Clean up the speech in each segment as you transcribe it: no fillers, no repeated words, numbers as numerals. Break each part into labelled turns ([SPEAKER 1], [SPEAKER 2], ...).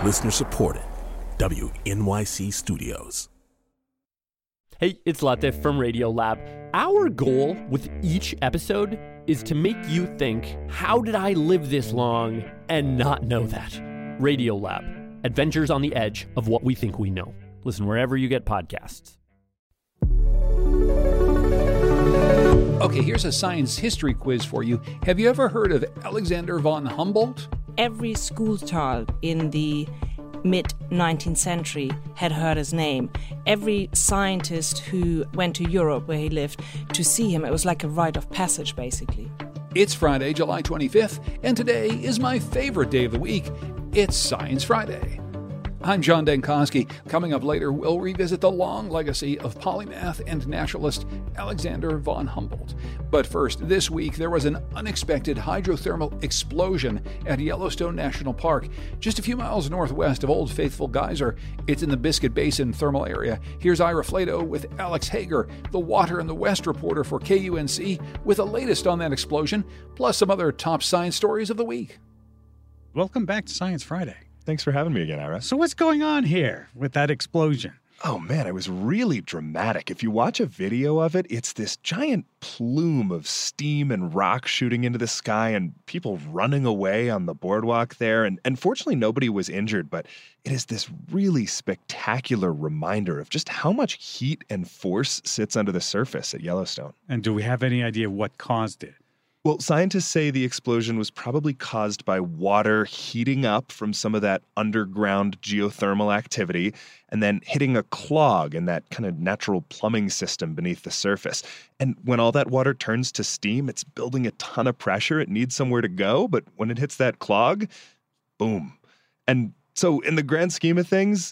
[SPEAKER 1] Listener supported. WNYC Studios.
[SPEAKER 2] Hey, it's Latif from Radiolab. Our goal with each episode is to make you think, how did I live this long and not know that? Radiolab, adventures on the edge of what we think we know. Listen wherever you get podcasts.
[SPEAKER 3] Okay, here's a science history quiz for you. Have you ever heard of Alexander von Humboldt?
[SPEAKER 4] Every schoolchild in the mid-19th century had heard his name. Every scientist who went to Europe, where he lived, to see him, it was like a rite of passage, basically.
[SPEAKER 3] It's Friday, July 25th, and today is my favorite day of the week. It's Science Friday. I'm John Dankosky. Coming up later, we'll revisit the long legacy of polymath and naturalist Alexander von Humboldt. But first, this week there was an unexpected hydrothermal explosion at Yellowstone National Park, just a few miles northwest of Old Faithful Geyser. It's in the Biscuit Basin thermal area. Here's Ira Flato with Alex Hager, the Water in the West reporter for KUNC, with the latest on that explosion, plus some other top science stories of the week.
[SPEAKER 5] Welcome back to Science Friday.
[SPEAKER 6] Thanks for having me again, Ira.
[SPEAKER 5] So what's going on here with that explosion?
[SPEAKER 6] Oh man, it was really dramatic. If you watch a video of it, it's this giant plume of steam and rock shooting into the sky and people running away on the boardwalk there. And fortunately, nobody was injured, but it is this really spectacular reminder of just how much heat and force sits under the surface at Yellowstone.
[SPEAKER 5] And do we have any idea what caused it?
[SPEAKER 6] Well, scientists say the explosion was probably caused by water heating up from some of that underground geothermal activity and then hitting a clog in that kind of natural plumbing system beneath the surface. And when all that water turns to steam, it's building a ton of pressure. It needs somewhere to go, but when it hits that clog, boom. And so in the grand scheme of things,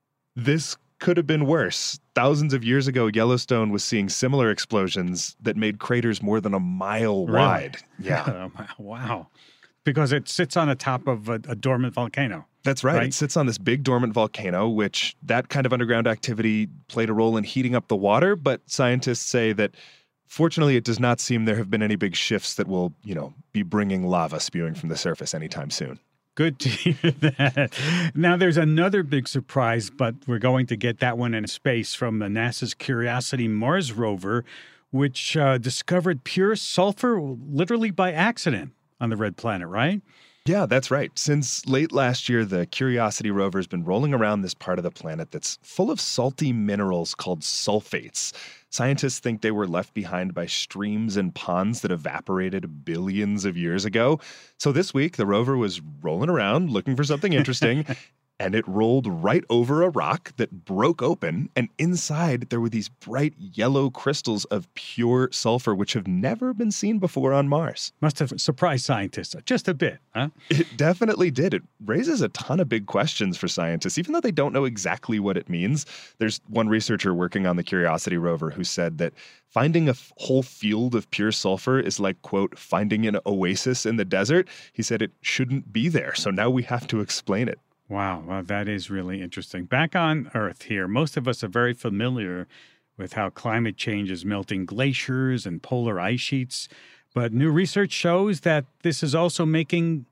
[SPEAKER 6] this could have been worse. Thousands of years ago, Yellowstone was seeing similar explosions that made craters more than a mile wide.
[SPEAKER 5] Yeah. Wow. Because it sits on the top of a dormant volcano.
[SPEAKER 6] That's right. It sits on this big dormant volcano, which that kind of underground activity played a role in heating up the water. But scientists say that fortunately, it does not seem there have been any big shifts that will, be bringing lava spewing from the surface anytime soon.
[SPEAKER 5] Good to hear that. Now, there's another big surprise, but we're going to get that one in space from the NASA's Curiosity Mars rover, which discovered pure sulfur literally by accident on the red planet, right?
[SPEAKER 6] Yeah, that's right. Since late last year, the Curiosity rover has been rolling around this part of the planet that's full of salty minerals called sulfates. Scientists think they were left behind by streams and ponds that evaporated billions of years ago. So this week, the rover was rolling around looking for something interesting, and it rolled right over a rock that broke open, and inside there were these bright yellow crystals of pure sulfur, which have never been seen before on Mars.
[SPEAKER 5] Must have surprised scientists just a bit, huh?
[SPEAKER 6] It definitely did. It raises a ton of big questions for scientists, even though they don't know exactly what it means. There's one researcher working on the Curiosity rover who said that finding a whole field of pure sulfur is like, quote, finding an oasis in the desert. He said it shouldn't be there, so now we have to explain it.
[SPEAKER 5] Wow, well, that is really interesting. Back on Earth here, most of us are very familiar with how climate change is melting glaciers and polar ice sheets. But new research shows that this is also making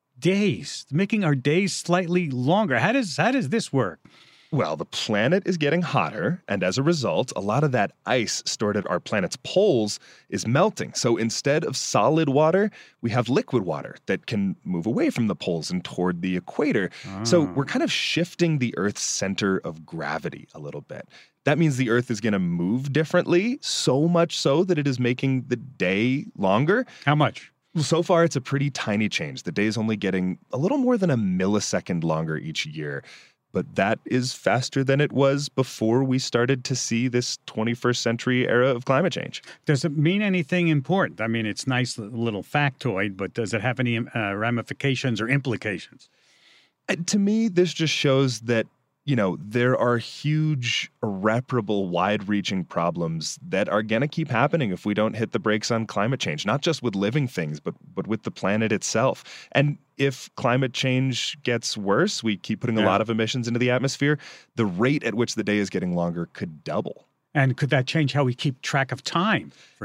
[SPEAKER 5] our days slightly longer. How does this work?
[SPEAKER 6] Well, the planet is getting hotter, and as a result, a lot of that ice stored at our planet's poles is melting. So instead of solid water, we have liquid water that can move away from the poles and toward the equator. So we're kind of shifting the Earth's center of gravity a little bit. That means the Earth is going to move differently, so much so that it is making the day longer.
[SPEAKER 5] How much?
[SPEAKER 6] So far, it's a pretty tiny change. The day is only getting a little more than a millisecond longer each year. But that is faster than it was before we started to see this 21st century era of climate change.
[SPEAKER 5] Does it mean anything important? I mean, it's nice little factoid, but does it have any ramifications or implications?
[SPEAKER 6] To me, this just shows that, there are huge, irreparable, wide-reaching problems that are going to keep happening if we don't hit the brakes on climate change, not just with living things, but with the planet itself. And if climate change gets worse, we keep putting a lot of emissions into the atmosphere, the rate at which the day is getting longer could double.
[SPEAKER 5] And could that change how we keep track of time, for example?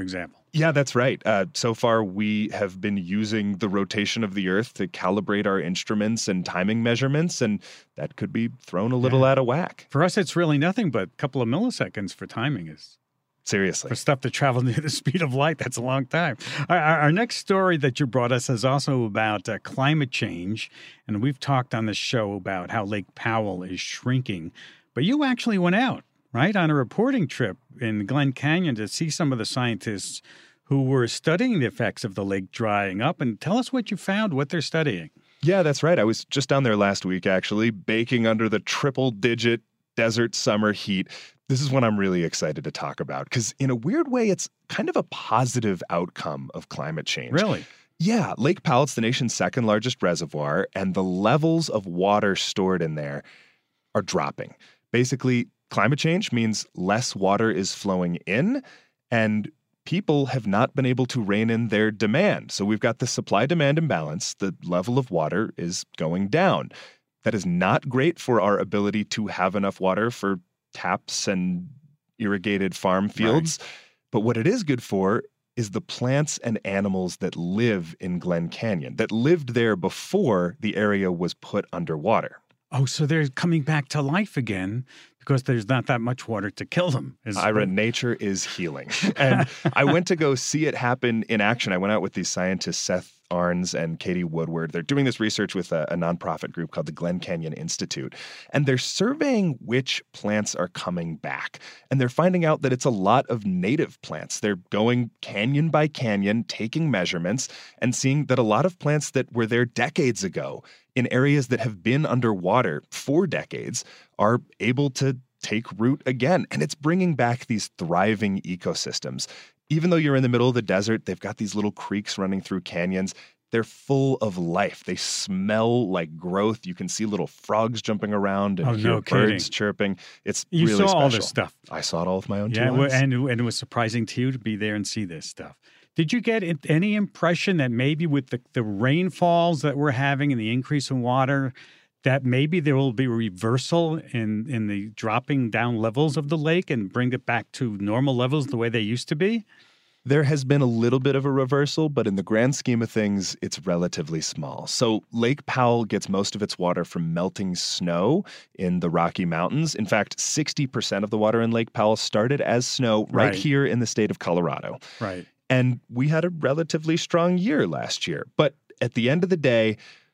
[SPEAKER 6] Yeah, that's right. So far, we have been using the rotation of the Earth to calibrate our instruments and timing measurements, and that could be thrown a little out of whack.
[SPEAKER 5] For us, it's really nothing but a couple of milliseconds for timing is.
[SPEAKER 6] Seriously.
[SPEAKER 5] For stuff to travel near the speed of light, that's a long time. Our next story that you brought us is also about climate change, and we've talked on this show about how Lake Powell is shrinking. But you actually went out, right, on a reporting trip in Glen Canyon to see some of the scientists who were studying the effects of the lake drying up. And tell us what you found, what they're studying.
[SPEAKER 6] Yeah, that's right. I was just down there last week, actually, baking under the triple-digit desert summer heat. This is what I'm really excited to talk about because in a weird way, it's kind of a positive outcome of climate change.
[SPEAKER 5] Really?
[SPEAKER 6] Yeah. Lake Powell, it's the nation's second largest reservoir, and the levels of water stored in there are dropping. Basically, climate change means less water is flowing in, and people have not been able to rein in their demand. So we've got the supply-demand imbalance. The level of water is going down. That is not great for our ability to have enough water for taps and irrigated farm fields. Right. But what it is good for is the plants and animals that live in Glen Canyon, that lived there before the area was put underwater.
[SPEAKER 5] Oh, so they're coming back to life again because there's not that much water to kill them.
[SPEAKER 6] Ira, nature is healing. And I went to go see it happen in action. I went out with these scientists, Seth Arns and Katie Woodward. They're doing this research with a nonprofit group called the Glen Canyon Institute. And they're surveying which plants are coming back. And they're finding out that it's a lot of native plants. They're going canyon by canyon, taking measurements, and seeing that a lot of plants that were there decades ago in areas that have been underwater for decades are able to take root again. And it's bringing back these thriving ecosystems. Even though you're in the middle of the desert, they've got these little creeks running through canyons. They're full of life. They smell like growth. You can see little frogs jumping around and hear birds chirping. It's really special. You
[SPEAKER 5] saw all this stuff.
[SPEAKER 6] I saw it all with my own two eyes.
[SPEAKER 5] Yeah, and it was surprising to you to be there and see this stuff. Did you get any impression that maybe with the rainfalls that we're having and the increase in water, that maybe there will be a reversal in the dropping down levels of the lake and bring it back to normal levels the way they used to be?
[SPEAKER 6] There has been a little bit of a reversal, but in the grand scheme of things, it's relatively small. So Lake Powell gets most of its water from melting snow in the Rocky Mountains. In fact, 60% of the water in Lake Powell started as snow right here in the state of Colorado.
[SPEAKER 5] Right.
[SPEAKER 6] And we had a relatively strong year last year. But at the end of the day,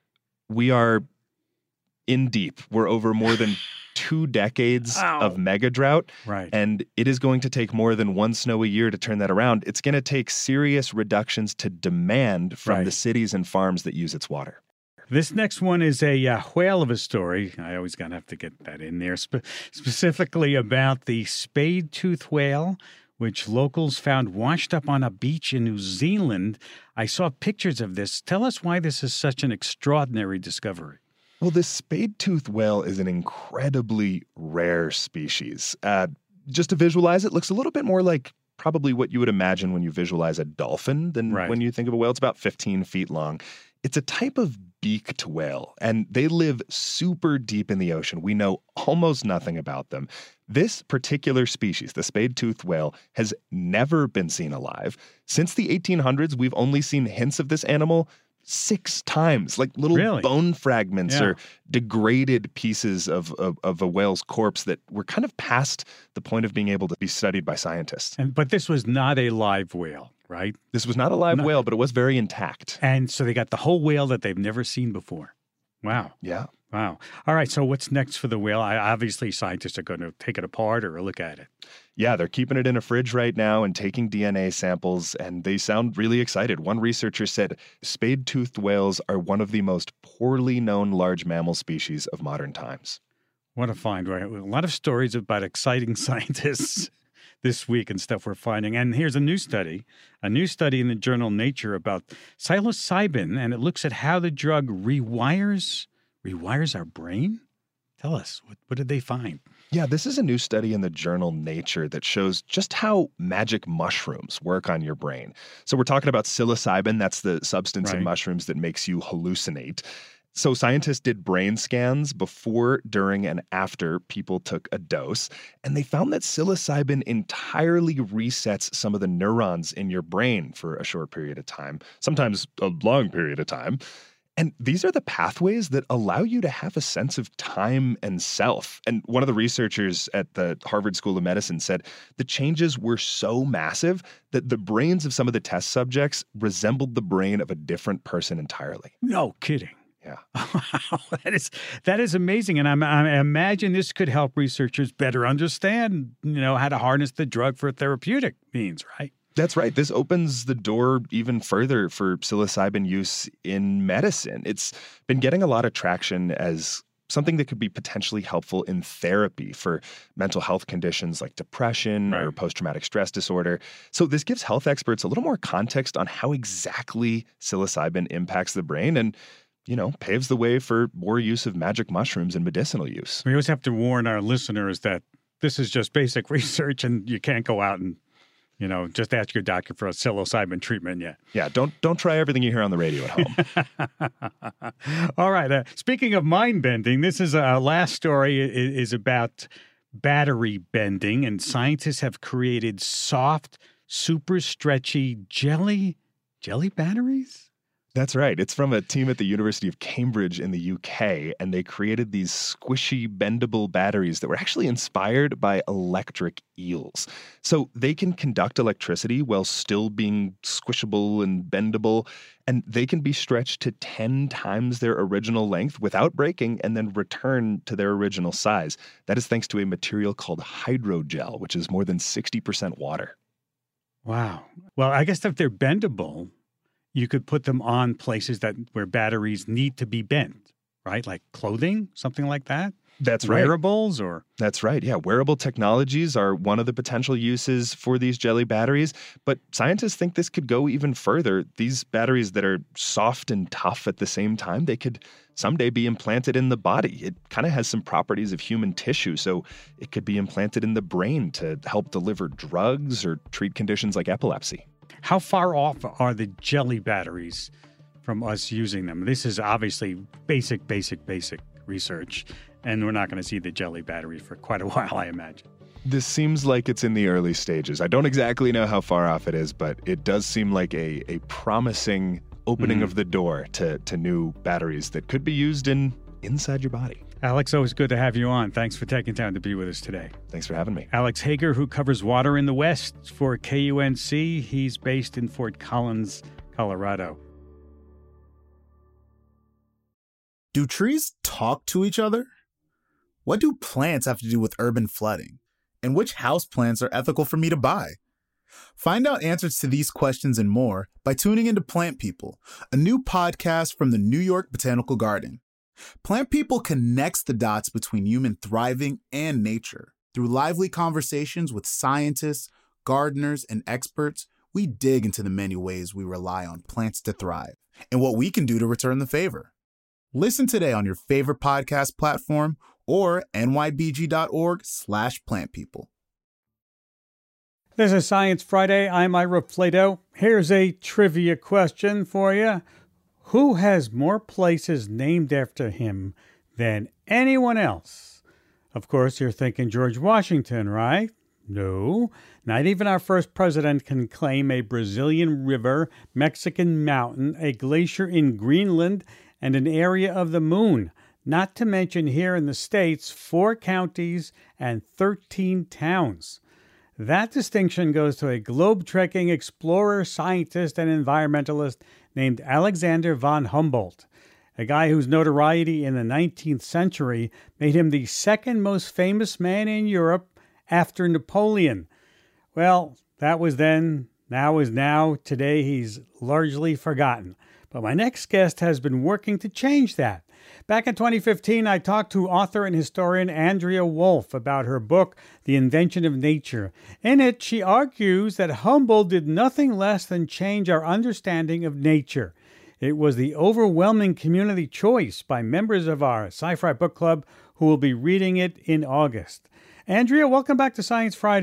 [SPEAKER 6] we are in deep. We're over more than 2 decades of mega drought.
[SPEAKER 5] Right.
[SPEAKER 6] And it is going to take more than one snow a year to turn that around. It's going to take serious reductions to demand from the cities and farms that use its water.
[SPEAKER 5] This next one is a whale of a story. I always got to have to get that in there. Specifically about the spade-tooth whale, which locals found washed up on a beach in New Zealand. I saw pictures of this. Tell us why this is such an extraordinary discovery.
[SPEAKER 6] Well, this spade-tooth whale is an incredibly rare species. Just to visualize it, looks a little bit more like probably what you would imagine when you visualize a dolphin than when you think of a whale. It's about 15 feet long. It's a type of beaked whale, and they live super deep in the ocean. We know almost nothing about them. This particular species, the spade-toothed whale, has never been seen alive. Since the 1800s, we've only seen hints of this animal 6 times, like little bone fragments or degraded pieces of a whale's corpse that were kind of past the point of being able to be studied by scientists.
[SPEAKER 5] But this was not a live whale, right?
[SPEAKER 6] This was not a live whale, but it was very intact.
[SPEAKER 5] And so they got the whole whale that they've never seen before. Wow.
[SPEAKER 6] Yeah.
[SPEAKER 5] Wow. All right. So what's next for the whale? Obviously, scientists are going to take it apart or look at it.
[SPEAKER 6] Yeah, they're keeping it in a fridge right now and taking DNA samples, and they sound really excited. One researcher said spade-toothed whales are one of the most poorly known large mammal species of modern times.
[SPEAKER 5] What a find, right? A lot of stories about exciting scientists this week and stuff we're finding. And here's a new study in the journal Nature about psilocybin, and it looks at how the drug rewires our brain. Tell us, what did they find?
[SPEAKER 6] Yeah, this is a new study in the journal Nature that shows just how magic mushrooms work on your brain. So we're talking about psilocybin. That's the substance in mushrooms that makes you hallucinate. So scientists did brain scans before, during, and after people took a dose, and they found that psilocybin entirely resets some of the neurons in your brain for a short period of time, sometimes a long period of time. And these are the pathways that allow you to have a sense of time and self. And one of the researchers at the Harvard School of Medicine said the changes were so massive that the brains of some of the test subjects resembled the brain of a different person entirely.
[SPEAKER 5] No kidding.
[SPEAKER 6] Yeah.
[SPEAKER 5] Wow, that is amazing. And I imagine this could help researchers better understand, how to harness the drug for therapeutic means, right?
[SPEAKER 6] That's right. This opens the door even further for psilocybin use in medicine. It's been getting a lot of traction as something that could be potentially helpful in therapy for mental health conditions like depression or post-traumatic stress disorder. So this gives health experts a little more context on how exactly psilocybin impacts the brain and paves the way for more use of magic mushrooms in medicinal use.
[SPEAKER 5] We always have to warn our listeners that this is just basic research and you can't go out and, just ask your doctor for a psilocybin treatment yet.
[SPEAKER 6] Yeah, don't try everything you hear on the radio at
[SPEAKER 5] home. All right. Speaking of mind bending, this is our last story is about battery bending, and scientists have created soft, super stretchy jelly batteries?
[SPEAKER 6] That's right. It's from a team at the University of Cambridge in the UK, and they created these squishy, bendable batteries that were actually inspired by electric eels. So they can conduct electricity while still being squishable and bendable, and they can be stretched to 10 times their original length without breaking and then return to their original size. That is thanks to a material called hydrogel, which is more than 60% water.
[SPEAKER 5] Wow. Well, I guess if they're bendable, you could put them on places where batteries need to be bent, right? Like clothing, something like that?
[SPEAKER 6] That's right.
[SPEAKER 5] Wearables or?
[SPEAKER 6] That's right. Yeah. Wearable technologies are one of the potential uses for these jelly batteries. But scientists think this could go even further. These batteries that are soft and tough at the same time, they could someday be implanted in the body. It kind of has some properties of human tissue. So it could be implanted in the brain to help deliver drugs or treat conditions like epilepsy.
[SPEAKER 5] How far off are the jelly batteries from us using them? This is obviously basic research, and we're not going to see the jelly batteries for quite a while, I imagine.
[SPEAKER 6] This seems like it's in the early stages. I don't exactly know how far off it is, but it does seem like a promising opening of the door to new batteries that could be used inside your body.
[SPEAKER 5] Alex, always good to have you on. Thanks for taking time to be with us today.
[SPEAKER 6] Thanks for having me.
[SPEAKER 5] Alex Hager, who covers water in the West for KUNC. He's based in Fort Collins, Colorado.
[SPEAKER 7] Do trees talk to each other? What do plants have to do with urban flooding? And which houseplants are ethical for me to buy? Find out answers to these questions and more by tuning into Plant People, a new podcast from the New York Botanical Garden. Plant People connects the dots between human thriving and nature. Through lively conversations with scientists, gardeners, and experts, we dig into the many ways we rely on plants to thrive and what we can do to return the favor. Listen today on your favorite podcast platform or nybg.org/plantpeople.
[SPEAKER 5] This is Science Friday. I'm Ira Flato. Here's a trivia question for you. Who has more places named after him than anyone else? Of course, you're thinking George Washington, right? No, not even our first president can claim a Brazilian river, Mexican mountain, a glacier in Greenland, and an area of the moon. Not to mention here in the States, 4 counties and 13 towns. That distinction goes to a globe-trekking explorer, scientist, and environmentalist named Alexander von Humboldt, a guy whose notoriety in the 19th century made him the second most famous man in Europe after Napoleon. Well, that was then, now is now. Today he's largely forgotten. But my next guest has been working to change that. Back in 2015, I talked to author and historian Andrea Wulf about her book, The Invention of Nature. In it, she argues that Humboldt did nothing less than change our understanding of nature. It was the overwhelming community choice by members of our Sci-Fi Book Club who will be reading it in August. Andrea, welcome back to Science Friday.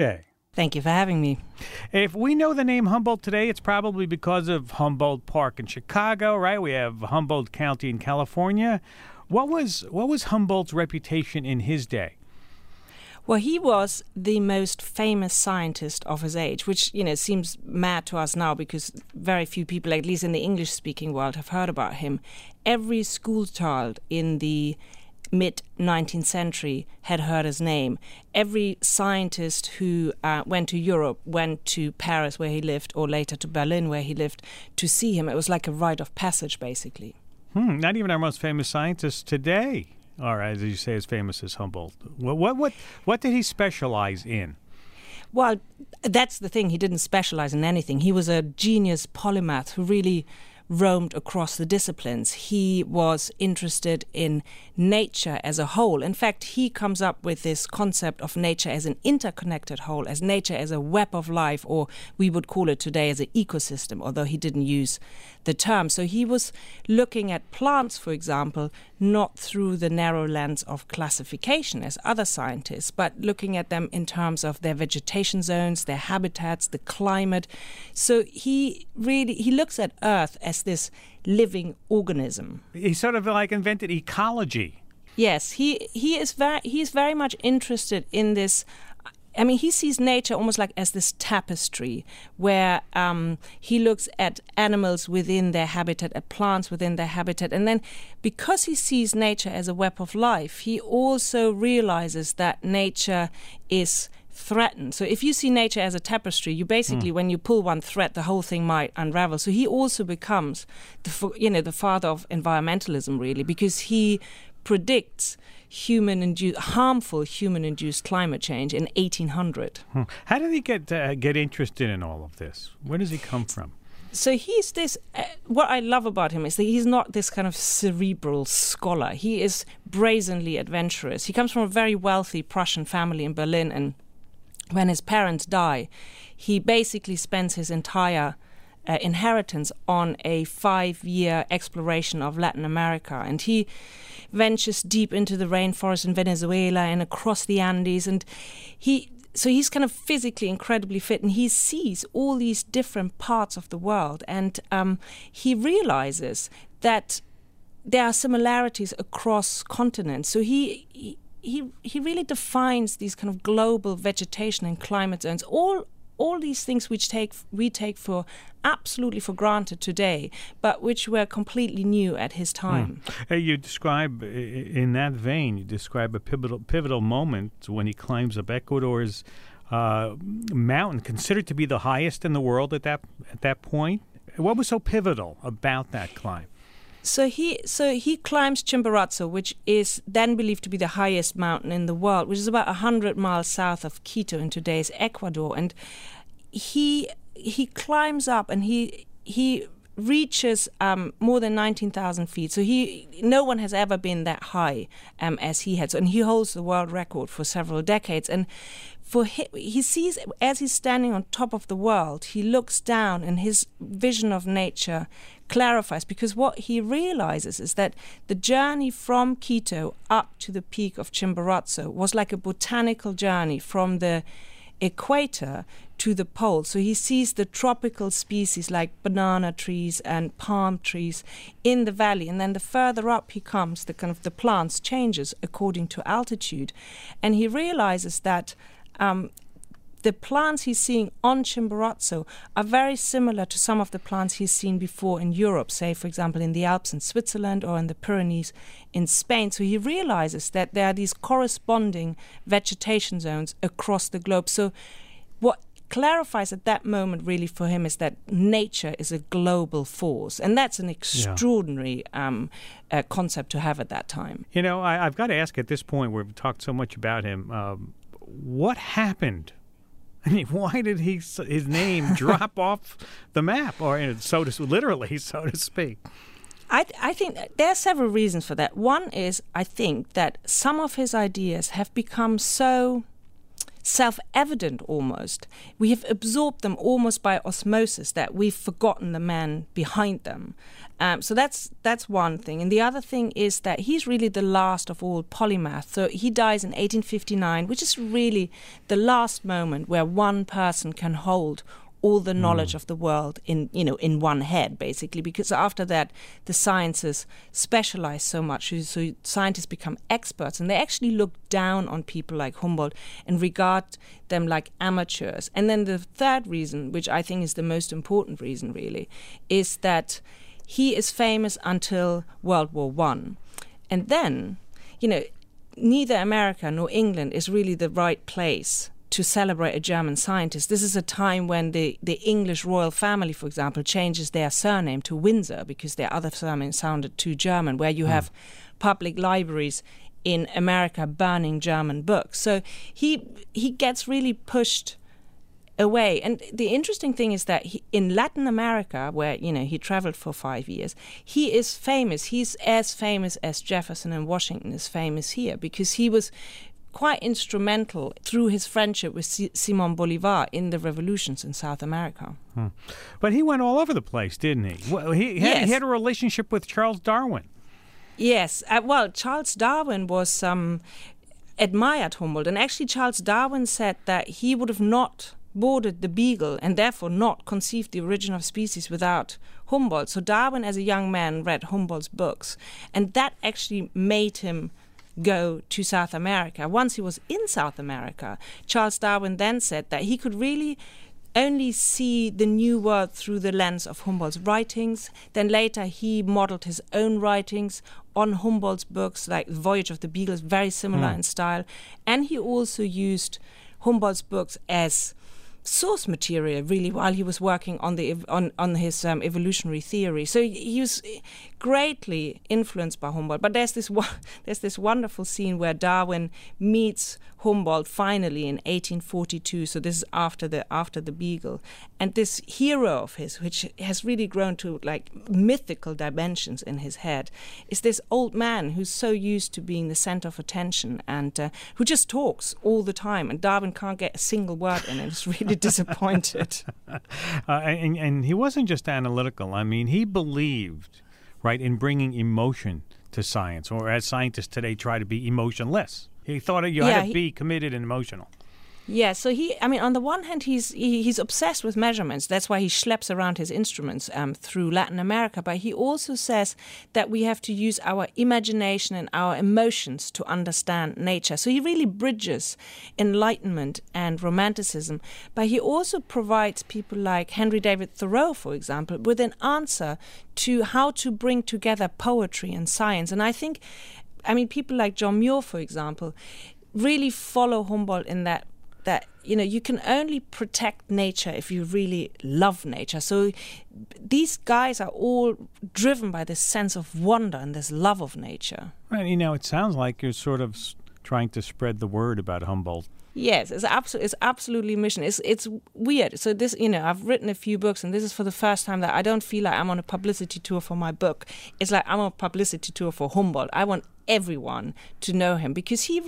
[SPEAKER 4] Thank you for having me.
[SPEAKER 5] If we know the name Humboldt today, it's probably because of Humboldt Park in Chicago, right? We have Humboldt County in California. What was Humboldt's reputation in his day?
[SPEAKER 4] Well, he was the most famous scientist of his age, which, seems mad to us now because very few people, at least in the English-speaking world, have heard about him. Every school child in the mid-19th century had heard his name. Every scientist who went to Europe, went to Paris where he lived, or later to Berlin where he lived, to see him. It was like a rite of passage, basically.
[SPEAKER 5] Not even our most famous scientists today are, as you say, as famous as Humboldt. What did he specialize in?
[SPEAKER 4] Well, that's the thing. He didn't specialize in anything. He was a genius polymath who really roamed across the disciplines. He was interested in nature as a whole. In fact, he comes up with this concept of nature as an interconnected whole, as nature as a web of life, or we would call it today as an ecosystem, although he didn't use the term. So he was looking at plants, for example, not through the narrow lens of classification as other scientists, but looking at them in terms of their vegetation zones, their habitats, the climate. So he looks at Earth as this living organism.
[SPEAKER 5] He sort of like invented ecology.
[SPEAKER 4] Yes, he's very much interested in this. I mean, he sees nature almost like as this tapestry where he looks at animals within their habitat, at plants within their habitat. And then because he sees nature as a web of life, he also realizes that nature is threatened. So if you see nature as a tapestry, you basically, when you pull one thread, the whole thing might unravel. So he also becomes the father of environmentalism, really, because he predicts harmful human-induced climate change in 1800.
[SPEAKER 5] How did he get interested in all of this? Where does he come from?
[SPEAKER 4] So he's this. What I love about him is that he's not this kind of cerebral scholar. He is brazenly adventurous. He comes from a very wealthy Prussian family in Berlin, and when his parents die, he basically spends his entire inheritance on a 5-year exploration of Latin America. And he ventures deep into the rainforest in Venezuela and across the Andes. And he's kind of physically incredibly fit, and he sees all these different parts of the world. And he realizes that there are similarities across continents. So he really defines these kind of global vegetation and climate zones, all these things which we take for absolutely for granted today, but which were completely new at his time.
[SPEAKER 5] You describe, in that vein, a pivotal moment when he climbs up Ecuador's mountain, considered to be the highest in the world at that point. What was so pivotal about that climb?
[SPEAKER 4] So he climbs Chimborazo, which is then believed to be the highest mountain in the world, which is about 100 miles south of Quito in today's Ecuador. And he climbs up and he reaches more than 19,000 feet. So no one has ever been that high as he had. And he holds the world record for several decades. And he sees, as he's standing on top of the world, he looks down and his vision of nature clarifies, because what he realizes is that the journey from Quito up to the peak of Chimborazo was like a botanical journey from the equator to the pole. So he sees the tropical species like banana trees and palm trees in the valley, and then the further up he comes, the plants changes according to altitude, and he realizes that the plants he's seeing on Chimborazo are very similar to some of the plants he's seen before in Europe, say, for example, in the Alps in Switzerland or in the Pyrenees in Spain. So he realizes that there are these corresponding vegetation zones across the globe. So what clarifies at that moment really for him is that nature is a global force. And that's an extraordinary concept to have at that time.
[SPEAKER 5] You know, I've got to ask at this point, where we've talked so much about him, what happened? I mean, why did his name drop off the map, or literally, so to speak?
[SPEAKER 4] I think there are several reasons for that. One is, I think that some of his ideas have become so self-evident almost. We have absorbed them almost by osmosis, that we've forgotten the man behind them. So that's one thing. And the other thing is that he's really the last of all polymaths. So he dies in 1859, which is really the last moment where one person can hold all the knowledge of the world in one head, basically, because after that the sciences specialize so much, so scientists become experts, and they actually look down on people like Humboldt and regard them like amateurs. And then the third reason, which I think is the most important reason really, is that he is famous until World War I. And then, neither America nor England is really the right place to celebrate a German scientist. This is a time when the English royal family, for example, changes their surname to Windsor because their other surname sounded too German, where you have public libraries in America burning German books. So he gets really pushed away. And the interesting thing is that in Latin America, where he traveled for 5 years, he is famous. He's as famous as Jefferson and Washington is famous here, because he was quite instrumental through his friendship with Simón Bolívar in the revolutions in South America.
[SPEAKER 5] But he went all over the place, didn't he? Well, he had a relationship with Charles Darwin.
[SPEAKER 4] Yes. Charles Darwin was admired Humboldt. And actually Charles Darwin said that he would have not boarded the Beagle and therefore not conceived the origin of species without Humboldt. So Darwin, as a young man, read Humboldt's books. And that actually made him go to South America. Once he was in South America, Charles Darwin then said that he could really only see the new world through the lens of Humboldt's writings. Then later he modeled his own writings on Humboldt's books, like The Voyage of the Beagle, is very similar in style. And he also used Humboldt's books as source material, really, while he was working on his evolutionary theory. So he was greatly influenced by Humboldt. But there's this wonderful scene where Darwin meets Humboldt finally in 1842. So this is after the Beagle, and this hero of his, which has really grown to like mythical dimensions in his head, is this old man who's so used to being the center of attention and who just talks all the time, and Darwin can't get a single word in, and is really disappointed.
[SPEAKER 5] And he wasn't just analytical. I mean, he believed, right, in bringing emotion to science, or as scientists today try to be emotionless. He thought you had to be committed and emotional.
[SPEAKER 4] Yeah, so on the one hand, he's obsessed with measurements. That's why he schleps around his instruments through Latin America. But he also says that we have to use our imagination and our emotions to understand nature. So he really bridges Enlightenment and Romanticism. But he also provides people like Henry David Thoreau, for example, with an answer to how to bring together poetry and science. And I think, people like John Muir, for example, really follow Humboldt in that you can only protect nature if you really love nature. So these guys are all driven by this sense of wonder and this love of nature.
[SPEAKER 5] Right. It sounds like you're sort of trying to spread the word about Humboldt.
[SPEAKER 4] Yes, it's absolutely mission. It's weird. So this, I've written a few books, and this is for the first time that I don't feel like I'm on a publicity tour for my book. It's like I'm on a publicity tour for Humboldt. I want everyone to know him, because he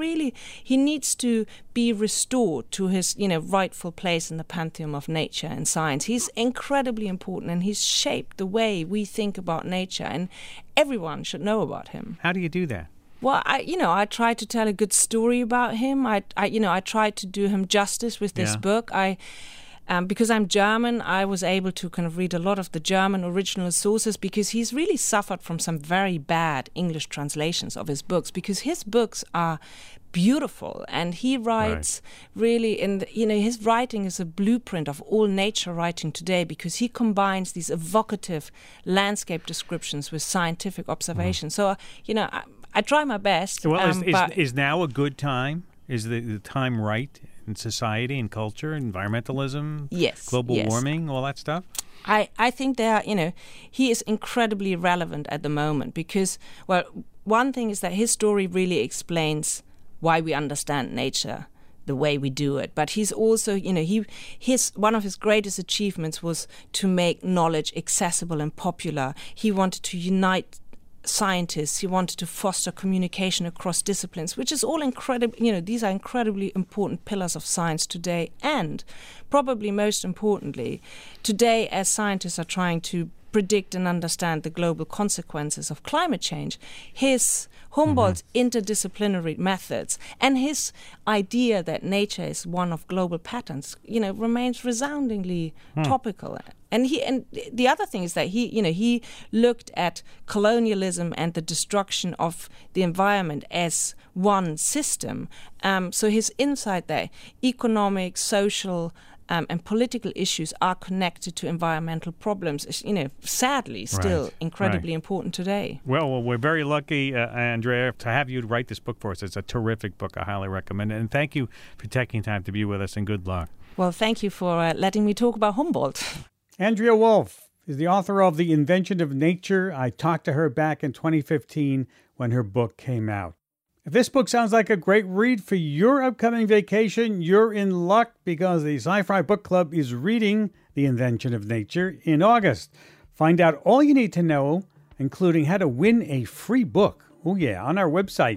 [SPEAKER 4] needs to be restored to his rightful place in the pantheon of nature and science. He's incredibly important, and he's shaped the way we think about nature, and everyone should know about him.
[SPEAKER 5] How do you do that?
[SPEAKER 4] Well, I try to tell a good story about him. I try to do him justice with this book. Because I'm German, I was able to kind of read a lot of the German original sources, because he's really suffered from some very bad English translations of his books, because his books are beautiful, and he writes really his writing is a blueprint of all nature writing today, because he combines these evocative landscape descriptions with scientific observation. So, I try my best.
[SPEAKER 5] Well, is now a good time? Is the time right in society and culture, environmentalism, global warming, all that stuff?
[SPEAKER 4] I think he is incredibly relevant at the moment, because, one thing is that his story really explains why we understand nature the way we do it. But he's also, one of his greatest achievements was to make knowledge accessible and popular. He wanted to unite scientists. He wanted to foster communication across disciplines, which is all incredible. These are incredibly important pillars of science today. And probably most importantly, today as scientists are trying to predict and understand the global consequences of climate change, Humboldt's interdisciplinary methods and his idea that nature is one of global patterns, remains resoundingly topical. And the other thing is that he looked at colonialism and the destruction of the environment as one system. So his insight there, economic, social, and political issues are connected to environmental problems, sadly still incredibly important today.
[SPEAKER 5] Well, we're very lucky, Andrea, to have you write this book for us. It's a terrific book. I highly recommend it. And thank you for taking time to be with us, and good luck.
[SPEAKER 4] Well, thank you for letting me talk about Humboldt.
[SPEAKER 5] Andrea Wulf is the author of The Invention of Nature. I talked to her back in 2015 when her book came out. If this book sounds like a great read for your upcoming vacation, you're in luck, because the Sci-Fi Book Club is reading The Invention of Nature in August. Find out all you need to know, including how to win a free book. Oh yeah, on our website,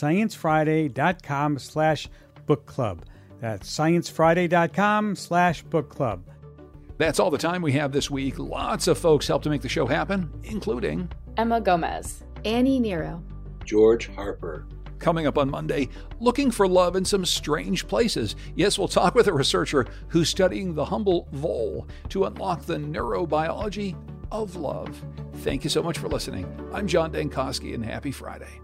[SPEAKER 5] sciencefriday.com/book club. That's sciencefriday.com/book club.
[SPEAKER 3] That's all the time we have this week. Lots of folks helped to make the show happen, including
[SPEAKER 8] Emma Gomez,
[SPEAKER 9] Annie Nero,
[SPEAKER 10] George Harper.
[SPEAKER 3] Coming up on Monday, looking for love in some strange places. Yes, we'll talk with a researcher who's studying the humble vole to unlock the neurobiology of love. Thank you so much for listening. I'm John Dankosky, and happy Friday.